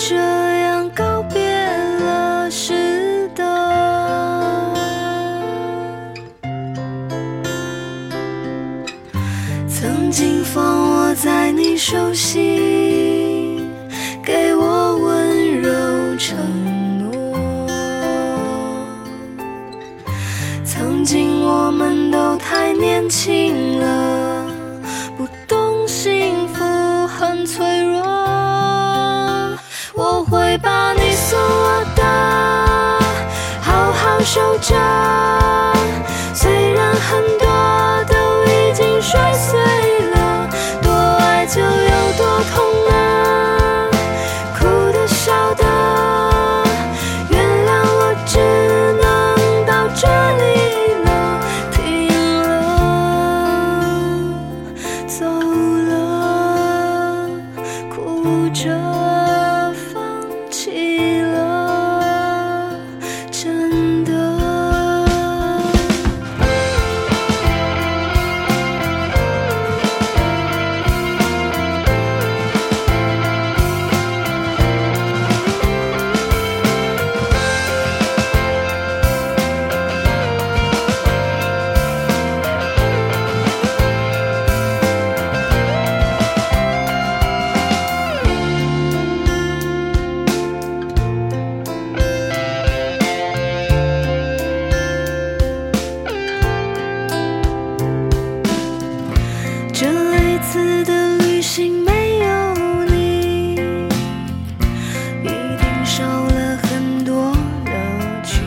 这样告别了似的。曾经放我在你手心，给我温柔承诺。曾经我们都太年轻了，不懂幸福很脆弱。我会把你送我的好好守着，虽然很多都已经摔碎了，多爱就有多痛啊，哭的笑的，原谅我只能到这里了，停了，走了，哭着放弃了，真的。这一次的旅行没有你，一定少了很多乐趣。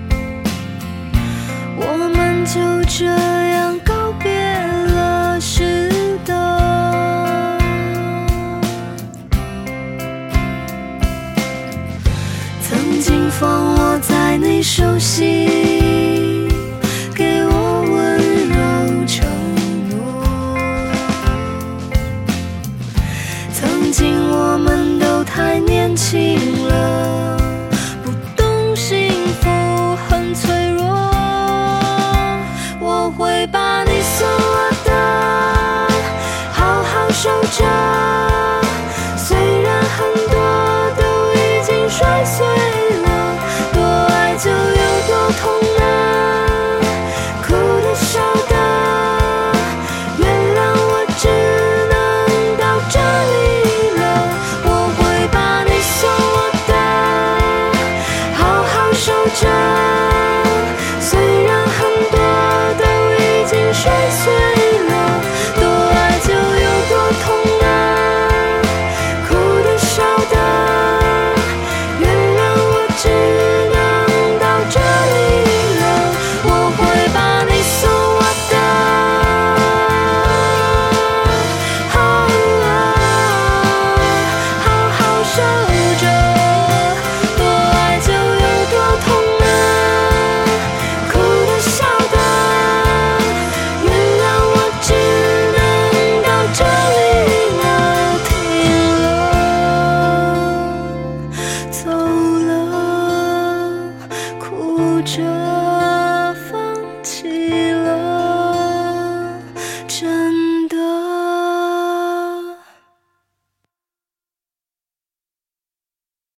我们就这样告别了似的。曾经放我在你手心，给我温柔承诺。曾经我们都太年轻了，不懂幸福很脆弱。我会把你送我的好好守着。